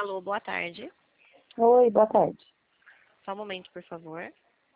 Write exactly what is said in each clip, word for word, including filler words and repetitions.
Alô, boa tarde. Oi, boa tarde. Só um momento, por favor.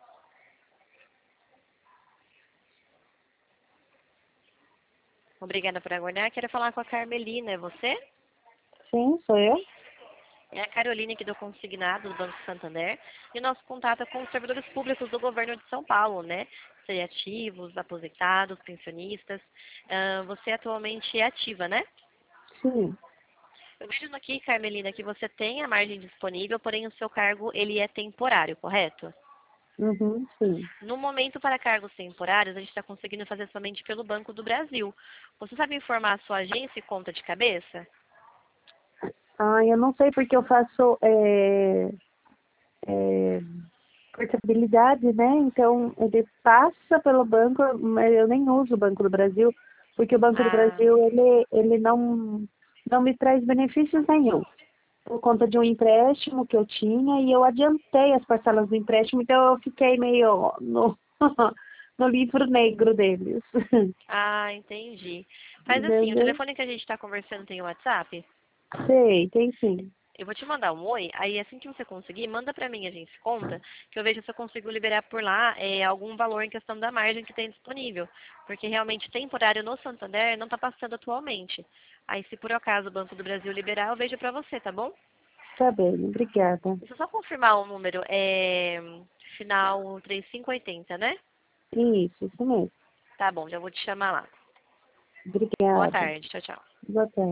Obrigada por aguardar. Quero falar com a Carmelina, é você? Sim, sou eu? É a Carolina aqui do Consignado, do Banco Santander. E o nosso contato é com os servidores públicos do governo de São Paulo, né? Seria ativos, aposentados, pensionistas. Ah, você atualmente é ativa, né? Sim. Eu vejo aqui, Carmelina, que você tem a margem disponível, porém o seu cargo ele é temporário, correto? Uhum, sim. No momento, para cargos temporários, a gente está conseguindo fazer somente pelo Banco do Brasil. Você sabe informar a sua agência e conta de cabeça? Ah, eu não sei porque eu faço é, é, portabilidade, né? Então, ele passa pelo banco, mas eu nem uso o Banco do Brasil, porque o Banco do Ah, Brasil, ele, ele não, não me traz benefícios nenhum. Por conta de um empréstimo que eu tinha e eu adiantei as parcelas do empréstimo, então eu fiquei meio no, no livro negro deles. ah, entendi. Faz assim, o Entendeu? telefone que a gente está conversando tem o WhatsApp? Sei, tem sim. Eu vou te mandar um oi, aí assim que você conseguir, manda pra mim a gente conta, que eu vejo se eu consigo liberar por lá é, algum valor em questão da margem que tem disponível. Porque realmente temporário no Santander não está passando atualmente. Aí se por acaso o Banco do Brasil liberar, eu vejo pra você, tá bom? Tá bem, obrigada. Deixa eu só confirmar o número, é final três cinco oito zero, né? Isso, isso mesmo. Tá bom, já vou te chamar lá. Boa Obrigada. tarde, tchau, tchau. Boa tarde.